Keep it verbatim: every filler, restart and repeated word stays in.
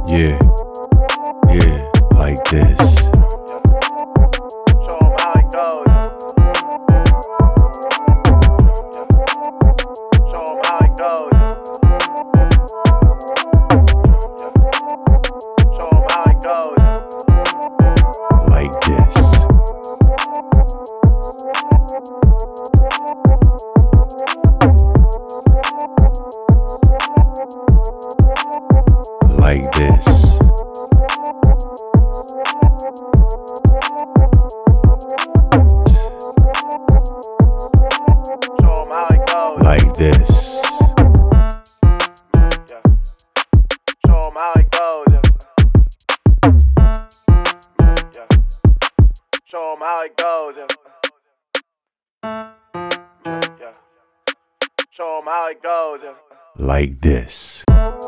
Yeah, yeah, like this. Show 'em how it goes. Show 'em how it goes. Show 'em how it goes. Like this. Like this. Show 'em how it goes. Like this. Yeah. Show 'em how it goes. Yeah. Show 'em how it goes. Yeah. Show 'em how it goes. Like this.